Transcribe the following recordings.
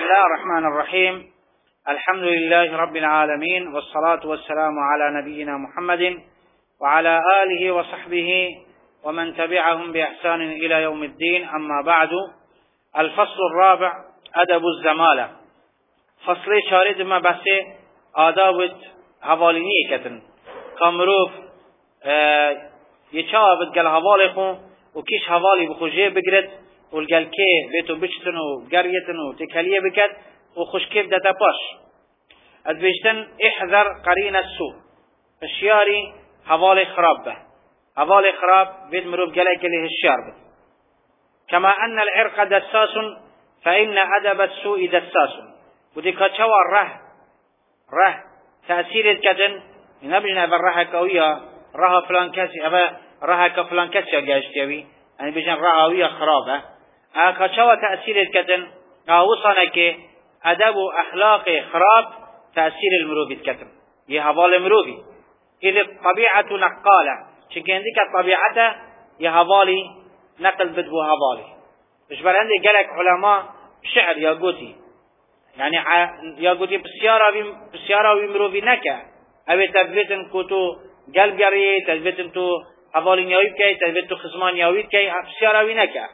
الله الرحمن الرحيم. الحمد لله رب العالمين، والصلاة والسلام على نبينا محمد وعلى آله وصحبه ومن تبعهم بإحسان إلى يوم الدين. أما بعد. الفصل الرابع أدب الزمالة. فصل شارد ما بس آداب حوالینی کتن کامروف یچا بدگل حوالی خو و کیش حوالی بخوجه بگرد و الگل که بیتو بچتن و گریتن و تکلیه بکد و خوشکیف دتا پاش از بیشتن احذر قرین السوء اشیاری حوالی خراب به حوالی خراب بید مروف گلی کلی هشیار بید. كما أن العرق دساس فإن أدب السوء دساس. ودي كتشوى ره تأثير كتن نبجنا بالره كوية رها فلان كسي أبا رها كفلان كسي جاشتيوي يعني بيجن رهاوية خرابة كتشوى تأثير كتن وصنك أدب أخلاق خراب تأثير المروبي كتن يهبال المروبي إذ الطبيعة نقالة شكي عندك الطبيعة يهبالي نقل بدبو هبالي مش بل عندي قالك علماء شعر يا قوتي يعني يا قوتي بسيارة ويمروفي نكا أبي تثبتن كتو قلب جري تثبتن تو هبالي نيويب كي تثبتن خصمان نيويب كي بسيارة وينكا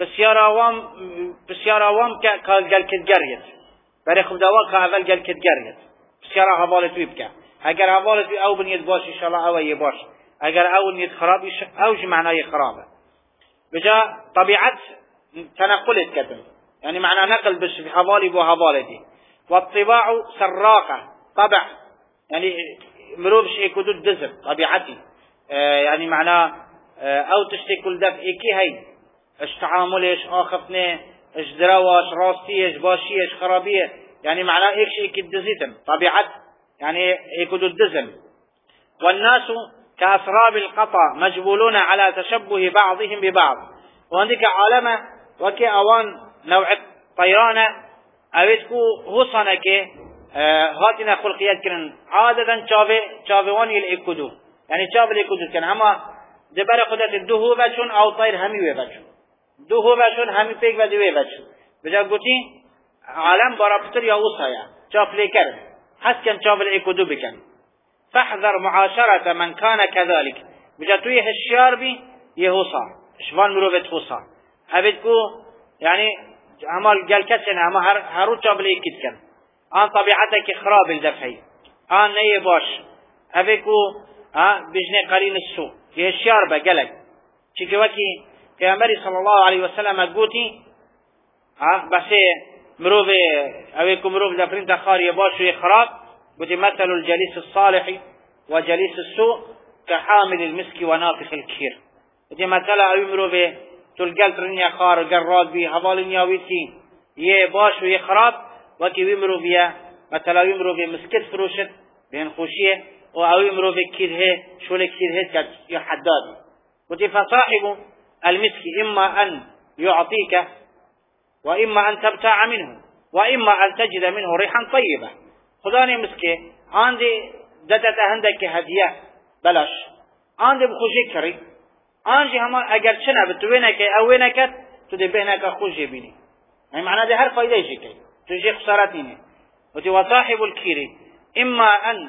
بسيارة وام قال كت جريت بري خب دواك أول قال كت جريت بسيارة هبالي تويبكا اگر هبالي توي أو بنيت باش إن شاء الله أو يباش اگر أو نيت خراب أوش معناه خرابة بجا طبيعة تنقل كتن يعني معنى نقل بش في حوالي بو حوالي دي. والطباع سراقة طبع يعني مروبش ايكودود دزر طبيعتي يعني معنى او تشتي كل دف ايكي هاي اش تعاملش اخفنه اش دراواش راستيش باشيش خرابيه يعني معنى ايكش ايكي دزيتن طبيعت يعني ايكودود دزر. والناس كأسراب القطع مجبولون على تشبه بعضهم ببعض. وعندك عالمة وكي اوان نوع طيرانة اويتكو هصانك هاتنا خلقيات كرن عادة چاواني الاكدو يعني چاو الاكدو كن اما دبر خدت الدهو بچون او طير همي بچون دهو بچون همي پیک بدوی بچون بجا گوتي عالم برابطر يا وصايا چاف ليكر حس كن چاو الاكدو بكن. فاحذر معاشرة من كان كذلك. بجاتوي هشيار بي يهوصا شوان مروبت هوصا ابدكو يعني عمل قال كسن اما هرو تشابلي كتكن ان طبيعتك خراب الدفعي ان ني باش ابيكو بجني قرين السوء يهشيار بقلك شكي وكي پیغمبر صلى الله عليه وسلم قوتي بس مروبه ابيكو مروب دفرين تخاري باش ويخراب قلت مثل الجليس الصالح وجليس السوء كحامل المسك ونافخ الكير. قلت مثل أمره به تلقل ترنيا خار قراد بي حوالين ياويتي يه باش ويه خراب وكي امره بيه مثل امره به مسكت فروشت بين خوشيه او امره به كيره شول كيره كت يحداد. قلت فصاحب المسك إما أن يعطيك وإما أن تبتاع منه وإما أن تجد منه ريحا طيبة. خداني مسكي عندي دتت عندك هدية بلاش عندي بخوشي كري عندي هما اگر چنا بتوينك او وينك تدبهنك خوشي بيني يعني معناه ده هر فايده شي كي تجي خسارتي نه. وصاحب الكير اما ان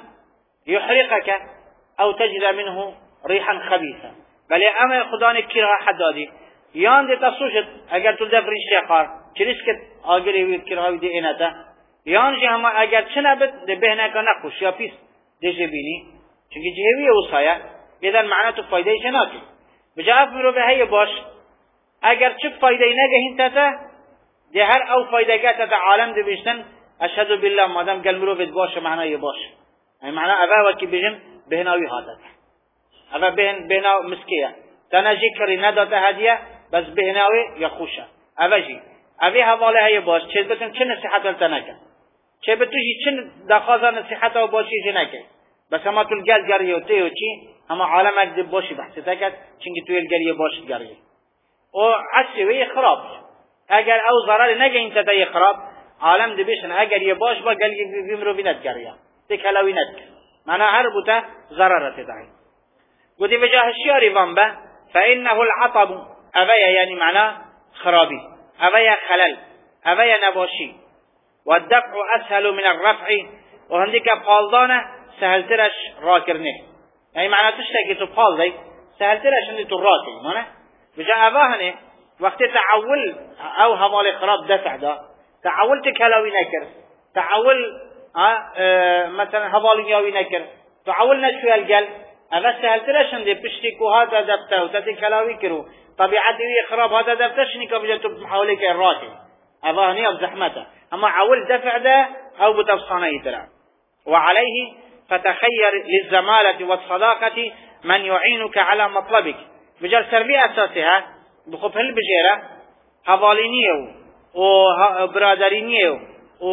يحرقك او تجد منه ريحا خبيثا. بل اما خداني كير حدادي يان ده تسوشت اگر تدبرين شيخار چريسكت اگري وير كيرهاوي دي انتا یان جه اما اگر چه نبت دبهنه که نخوش یا پیس دیجه بینی چونکه جهویه وصایه ایدن معناتو فایده چه ناکی بجاف مرو به هی باش اگر چه فایده نگهین تتا ده هر او فایده گه تتا عالم ده بشتن اشهدو بالله مادم گل مرو بید باشه معنای باش یعنی معنی اوه وکی بجن بهناوی حادت اوه بهناو مسکیه تنجی کری نداته هدیه بس بهناوی یا خوشه اوه جی اوه حواله هی باش چه بتن چه نصیحت ولتا نکن چه به توشی چه دخوازا نصیحت و باشی نکن بس اما تو الگل گریه و تیو چی اما عالم اگه باشی بحثی تکد چنگی توی الگریه باشی گریه و عصی وی خراب اگر او ضرر نگه این تتای خراب عالم دی بشن اگر یه باش با گلی بیمرو بیند گریه تکلوی ند معنی هر بوتا ضررت دعی گوتی بجا هشیاری وان به فإنه العطب اوه یعنی معنی خرابی اوه خلل اوه نباشی والدفع اسهل من الرفع وهنديك قالدانه سهلترش راكرنه يعني معناته تشتكي تو قالدي سهلترش عندي تو راكي معناه بجا اباهنه وقت تعول او حوالي خراب دفع ده تعولت كلاوي نكر تعول مثلا حوالي ياوي نكر تعولنا شويه القلب اما سهلترش عندي بشتكو هذا دفته وتتي كلاوي كرو طبيعتي خراب هذا دفتشني كبجا تو حواليك الراكي اباهني بزحمته اما عول دفع ده او بتفصانه ترى وعليه فتخير للزمالة والصداقة من يعينك على مطلبك بجال سربي أساسها بخب هل بجيرة هفالينيو وبرادرينيو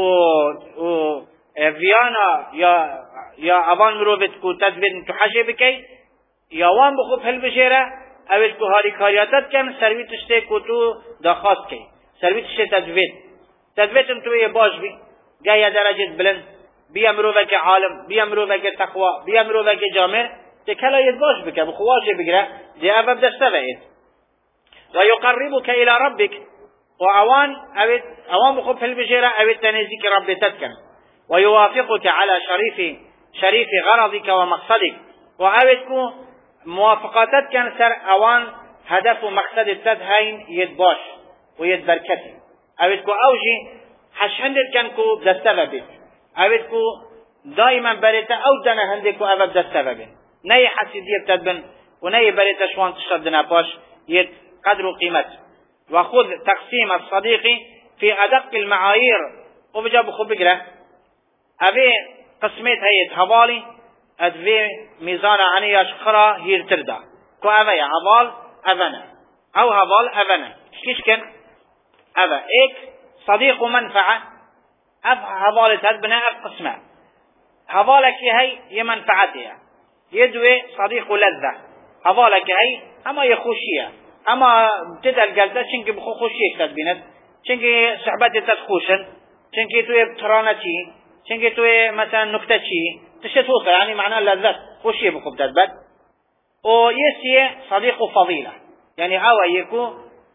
وفيانا يا أبان مروفتكو تدبين تحجي بكي يوان بخب هل بجيرة اویدکو هاری کاریاتت کن سروی تشته کتو داخواست کی سروی تشته تدوید توی باش بی گه درجه بلند بیا مروفک عالم بیا مروفک تقوا بیا مروفک جامع تکلا ید باش بکه بخواجه بگره دی افب دسته بید و یقربک الى ربک و اوان بخوب فل بجیره اوید تنزیک ربتت کن و یوافقک على شریف غرضك و مقصدك و اویدکو موافقاتت کن سر اوان هدف و مقصد تد هین ید باش و ید برکتی اویدکو اوجی حشهندت کن کو دسته بید اویدکو دائما بریتا او دنه هندکو اوب دسته بید نه حسیدیه بتدبن و نه بریتا شوان تشتد دنه باش ید قدر و قیمت و خذ تقسیم الصديق في ادق المعايير و بجا بخو بگره اوی قسمیت هید حوالی ادوی میزان عنیش خرا هیر تردا کو اوی حوال اوانه او حوال اوانه کش کن اوه ایک صديق منفعه اف حوالت هد بنا اف قسمه حوالك هي يمنفعتها يدوي صديق لذة حوالك هي اما يخوشيه اما تدل قلده چنك بخو خوشيه تدبينت چنك صحبت تدخوشن چنك توي ترانتي چنك توي مثلا نكتتي تشتوخ يعني معناه لذة خوشيه بخو تدبت او يسي صديق فضيلة يعني هوا يكو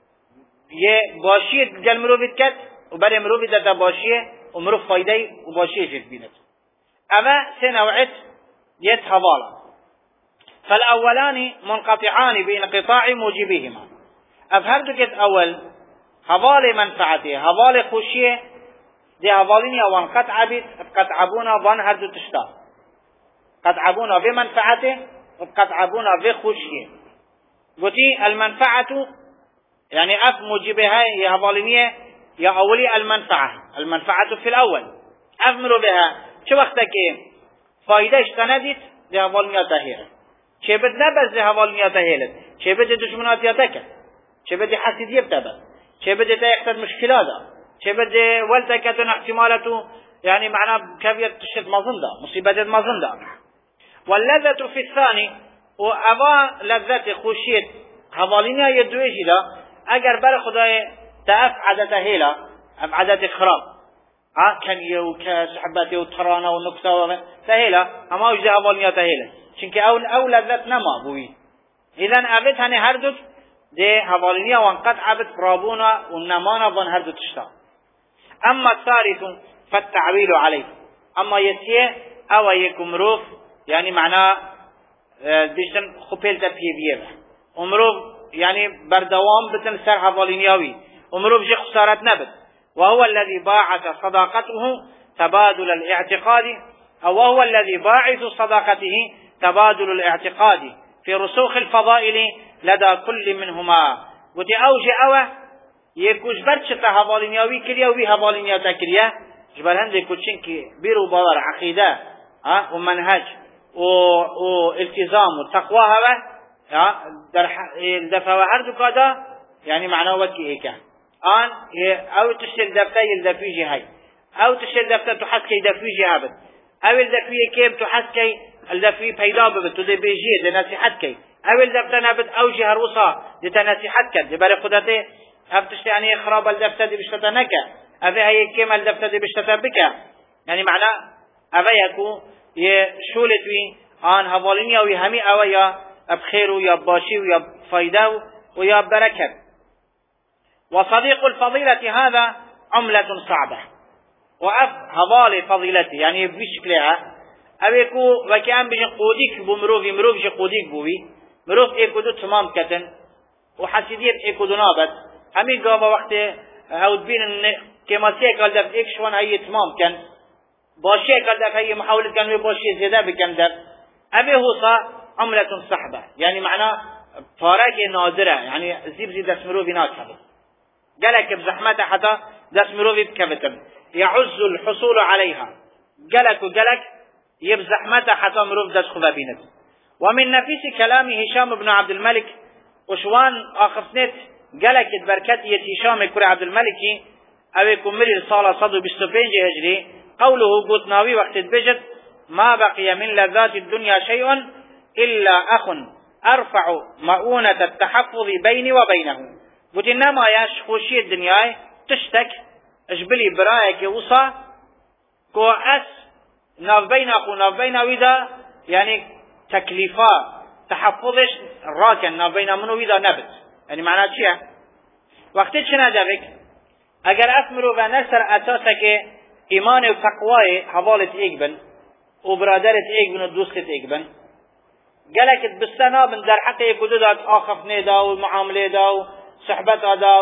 باشيه قل مروفيت كت وبري مروفيت دا باشيه ومروف فايدي وباشيه جد بينت اما سنوعت يد حوالا فالاولان منقطعان بانقطاع موجبهما افهمت كت اول حوالي منفعته حوالي خوشيه دي حوالين وان قطعبونا وان هردو تشتا قطعبونا بمنفعته وقطعبونا بخوشيه قلتي المنفعة يعني اف موجبها هي حوالينيه يا اولي المنفعة في الاول افمروا بها چه وقته که فایده اشتندید ده حوالنیات هیره چه بد نبز ده حوالنیات هیلت چه بد دشمناتیات که چه بد حسیدیه بتبه چه بد ده اختد مشکلاته چه بد ولتکتون احتمالتو يعني معناه كبير تشد مظنده مصيبه مظنده واللذة في الثاني وأبا لذة خوشيت حوالينها يدويجي ده اگر بر خدای تأف عادته هیلا اف عادت خراب كان يو كصحبات يو ترانا ونكسة تهيلا اما وجه اولنيا تهيلا چونك او لذت نما بوي اذن ابد هني هردوك ده حوالينيا وانقد عبد رابونا ونمانا وان هردوك تشتا اما الثالث فالتعويل عليه اما يسيه او يكم روف يعني معناه بيشتن خبيل تبيه ومروف يعني بردوام بتن سر حوالينياوي ومروف جي خسارت نبت وهو الذي باعث صداقته تبادل الاعتقاد أو وهو الذي باعث صداقته تبادل الاعتقاد في رسوخ الفضائل لدى كل منهما قلت أوجه أوه يكوش برشة هفالينياوي كريا وبي هفالينيا تكريا جبال هنده كوشنك بيرو باور عقيدة ومنهج والتزام والتقوى هوا دفع وحردو كادا يعني معناه وكي ايكا آن او تشتل دفتا يلدفيجي هاي او تشتل دفتا تحسكي دفيجي هابد او الدفية كيب تحسكي الدفية پیدا ببت تده بيجيه ده نصيحتكي او الدفتا نابد اوجي هروسا ده تنصيحتك ده باري خدته او تشتل يعني خراب الدفتا دي بشتتا نكا او هاي كيم الدفتا دي بشتتا بكا يعني معناه او يكو يشولتوي آن هواليني او همي او يا بخير يا باشي ويا فايدة ويا بركة وصديق الفضيلة هذا عملة صعبة وأف هبال فضيلتي يعني بشكلها أبيكو وكأن بيجن قوديك مروف جي قوديك بوي مروف ايكو دو تمام كتن وحسيديت ايكو دو نابت همين قابا وقت هود بين كماسيه قال دف ايك شوان هاي تمام كان باشيه قال دف هاي محاولة كان باشيه زيادة بكم دف أبي هو صا عملة صحبة يعني معناه فارق نادرة يعني زيب دس مروفي ناكبت قالك بزحمته حتى دس مروفي بكبتن يعز الحصول عليها قالك يبزحمته حتى مروف دس خذابينت ومن نفيس كلام هشام بن عبد الملك وشوان آخفنت قالك بركات هشام كري عبد الملك أو كمري صالة صدو بستفين هجري قوله قوتناوي وقت بجد ما بقي من لذات الدنيا شيء إلا أخ أرفع مؤونة التحفظ بيني وبينه قلت إنما ياش خوشي الدنيا تشتك اجبلي برايك وصا كو أس ناف بين ويدا يعني تكليفا تحفظش راكن ناف بين منو ويدا نبت يعني معناه شيء وقت شنا دابك اگر اسمرو و نسر اساسك ایمان و تقوای حوالت ایک بن و برادرت ایک بن و دوستت ایک بن قالك بستنا من در حق يكودات آخف نيدا ومعاملة دا وصحبة دا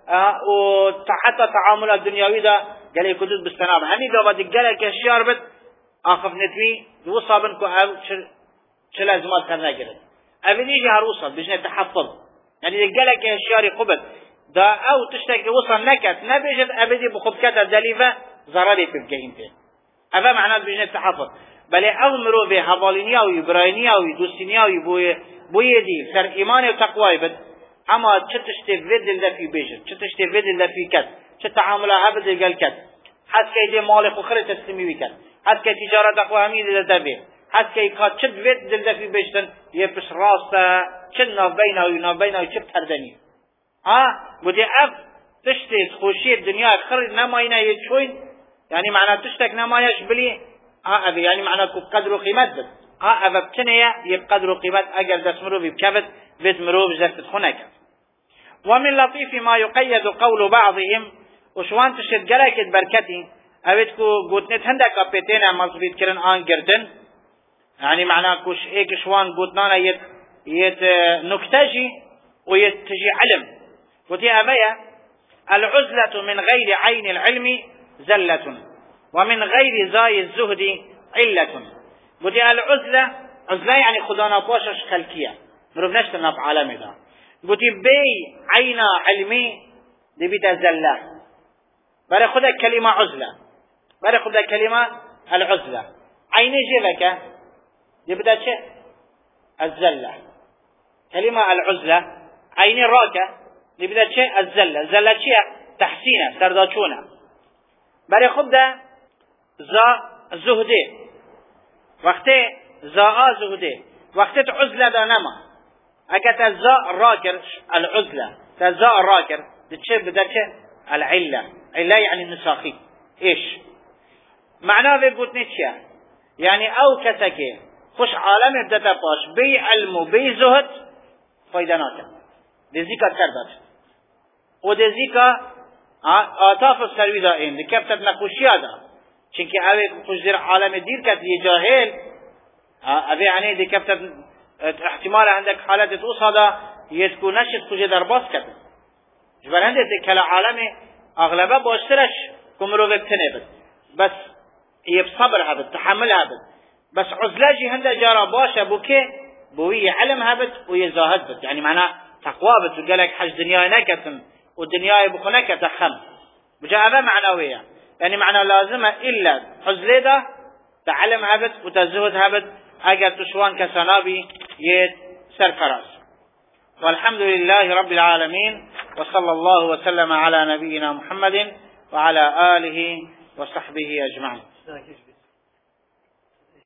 وحتى تعامل الدنيوي دا قال يكودات بستنا هني دا بعد قالك الشيار بد آخف نتوي وصابن كو او شل ازمات كرنا جرد ابدي جهر وصل بجنة تحفظ يعني قالك الشيار قبل دا او تشتكي وصل نكت نبيجد ابدي بخبكات الدليفة ضرري في الجهنتين هذا معناه بجنة تحفظ بل امرو به حوالینیا و ابراهینیا و دوستینیا و بوی دی سر ایمان و تقوای بد اما چه تشتی ود دل فی بیجت چه تشتی ود دل فی کد چه تعامل عبد دل کد حد که دی مال خو خرج تسلیمی وکد حد که تجارت اخو همین دل دبی حد که کا چه ود دل فی بیجتن یه پس راست چه نابینا و چه پردنی بودی اف تشتی خوشی دنیا خرج نماینه یه چوین يعني معناه تشتك نمايش بلي أبي يعني معناه قدر قيمة بس أبى بتنيا يبقدر قيمة أجر دسمرو بكبت بتمرو بجسد خناك ومن لطيف ما يقيد قول بعضهم وشوان تشد جلك بركتي أبيتكو قوتنت هندك أبيتين مصبيت كرن آن جردن يعني معناه كوش إيك شوان قوتنانا يت نكتجي ويتجي علم وتي أبيا العزلة من غير عين العلم زلة ومن غير زاي الزهد علة بدي العزلة يعني خدانا باشش خلقية مروف نشتنا في عالم ده بدي بي عينا علمي دي بدا زلة بري خدا كلمة عزلة بري خدا كلمة العزلة عيني جيبك دي بدا شيء الزلة كلمة العزلة عيني راكة دي بدا شيء الزلة زلة شيء تحسينة سرداشونة بري خدا زهده وقتی زاء زهده وقتی عزله دا نما اگه تزاء راکر العزله تزاء راکر دچه بدرچه العله عله يعني النساخي ايش معناه بيقولني چه يعني او کسکه خوش عالم بدتا باش بی علم و بی زهد فایده ناکن دزیکا کردد و دزیکا آتاف السروی دا این دکفتت نخوشی دا چونکه اوه خوش در عالم دیر کت یه جاهل اوه عنی دی کفتت احتمال عندك حالت توصى دا يتكو نشد خوش در باس کت جبر هنده کل عالم اغلبه باشترش کمرو ببتنه بد بس یه صبر هبد تحمل هبد بس عزلاجی هنده جارا باشه بو که بوی علم هبد و یه زاهد بد يعني معناه تقوى بد و قالك حج دنیای نکتن و دنیای بخو نکت خم بجا اوه معنویه يعني معنى لازمة إلا حزلة ده تعلم هبت وتزهد هبت أجر تشوان كسنابي يد سرفراز والحمد لله رب العالمين وصلى الله وسلم على نبينا محمد وعلى آله وصحبه أجمعين